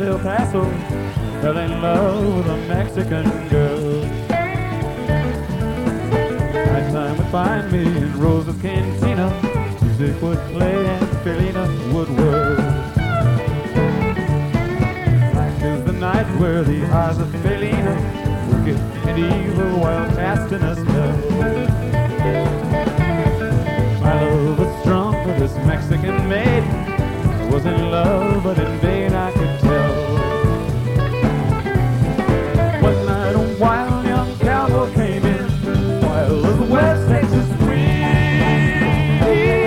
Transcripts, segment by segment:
El Paso, fell in love with a Mexican girl. Nighttime would find me in Rosa's Cantina. Music would play and Felina would whirl. Black is the night where the eyes of Felina, wicked and evil, while casting a spell. My love was strong for this Mexican maid. I was in love, but in vain I could tell. One night a wild young cowboy came in, wild as the West Texas wind.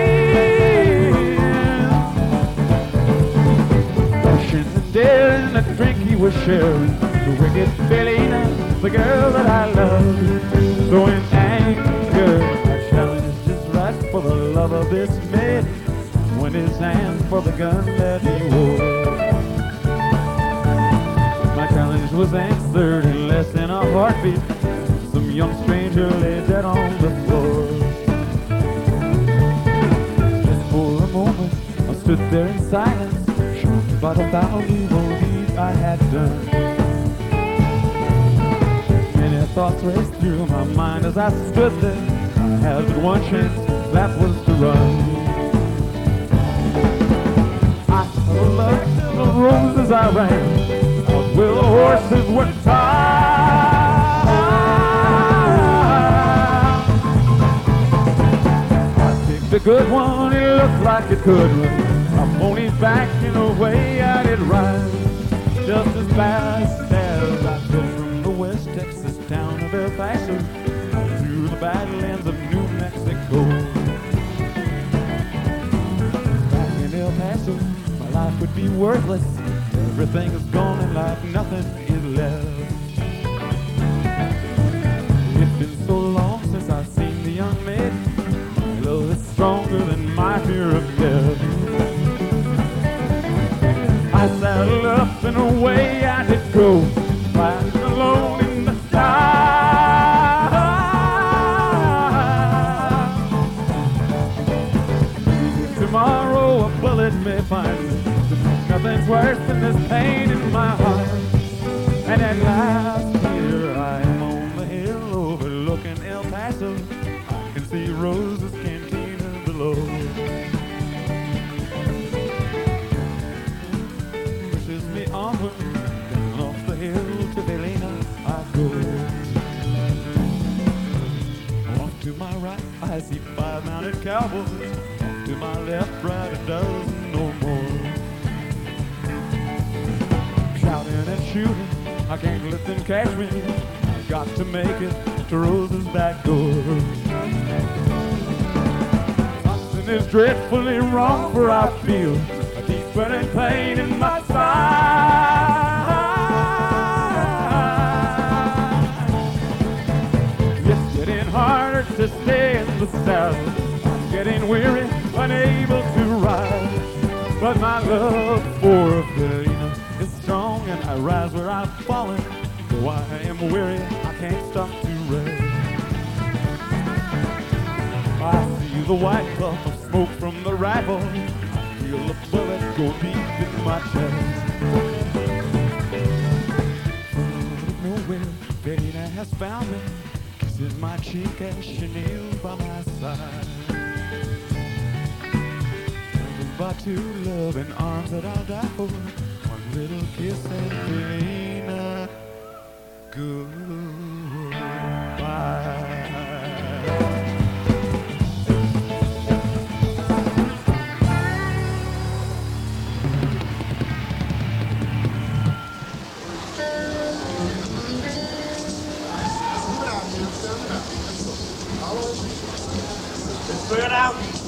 Rushing and daring, a drink he was sharing. The wicked Felina, the girl that I loved. So in anger, I challenged his right for the love of this maid. Went his hand for the gun that he wore. My challenge was answered in less than a heartbeat. Some young stranger lay dead on the floor. Just for a moment I stood there in silence, shocked by the foul evil deed I had done. Many thoughts raced through my mind as I stood there. I had but one chance, that was to run. I looked at the roses I ran, out where the horses were tied. I picked a good one, it looked like it could run. I ponied back in a way I did ride, just as fast as I could from the West Texas town of El Paso to the badlands of New Mexico. Back in El Paso, my life would be worthless. Everything is gone and like nothing is left. It's been so long since I've seen the young maid. My love is stronger than my fear of death. I saddled up and away I did go, flying alone in the sky. Tomorrow a bullet may find me. Nothing's worse than this pain in my heart. And at last here I am on the hill overlooking El Paso. I can see Rosa's Cantina below. Pushes me onward, down off the hill to Felina I go. Off to my right I see 5 mounted cowboys. Off to my left, right, a dozen or more. Shouting and shooting, I can't let them catch me. I've got to make it to Rosa's back door. Something is dreadfully wrong, for I feel a deep burning pain in my side. It's getting harder to stay in the saddle. I'm getting weary, unable to ride. But my love for Felina is strong, and I rise where I've fallen. Though I am weary, I can't stop to rest. I see the white puff of smoke from the rifle. I feel the bullet go deep in my chest. Out of nowhere, Felina has found me, kisses my cheek as she kneels by my side. By two loving arms that I'll die for, one little kiss and Felina, goodbye. Let's put it out.